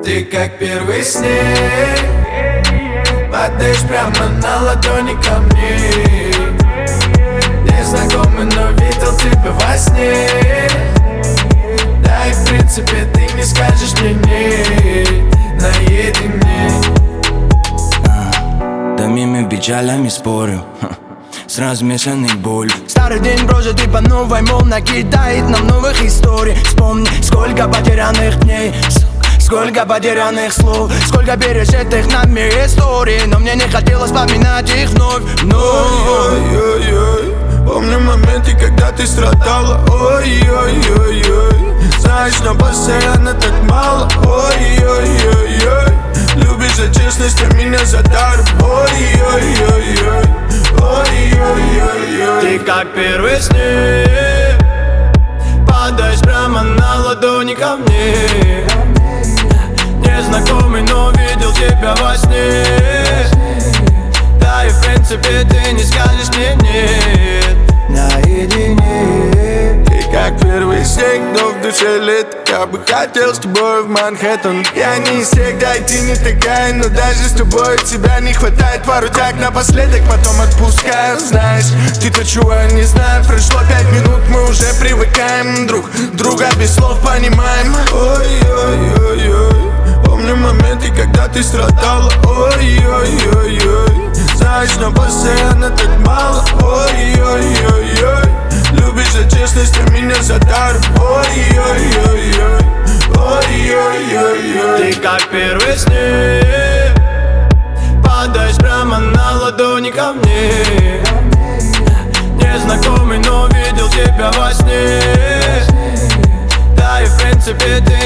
Ты как первый снег, падаешь прямо на ладони ко мне. Незнакомый, но видел тебя во сне. Да и в принципе ты не скажешь мне нет наедине. Томими печалями спорю, с размешанной болью. Старый день брожит и по новой, мол, накидает нам новых историй. Вспомни, сколько потерянных дней, сколько потерянных слов, сколько пережитых нами историй. Но мне не хотелось вспоминать их вновь. Ой-ой-ой, помню моменты, когда ты страдала. Ой-ой-ой-ой, знаешь, но постоянно так мало. Ой-ой-ой-ой, любишь за честность, а меня за дар. Ой-ой-ой-ой, ой-ой-ой-ой. Ты как первый снег, падаешь прямо на ладони ко мне. Незнакомый, но видел тебя во сне. Да и в принципе ты не скажешь мне нет наедине. Ты как первый снег, но в душе лето. Я бы хотел с тобой в Манхэттен. Я не из всех, да и ты не такая. Но даже с тобой тебя не хватает. Пару тяг напоследок, потом отпускаю. Знаешь, ты то, чего я не знаю. Прошло 5 минут, мы уже привыкаем. Друг друга без слов понимаем. Ой-ой-ой-ой, помню моменты, когда ты страдала. Ой-ой-ой-ой, знаешь, но постоянно так мало. Ой-ой-ой-ой, любишь за честность, а меня за дар. Ой-ой-ой-ой, ой-ой-ой-ой. Ты как первый снег, падаешь прямо на ладони ко мне. Незнакомый, но видел тебя во сне. Да и в принципе ты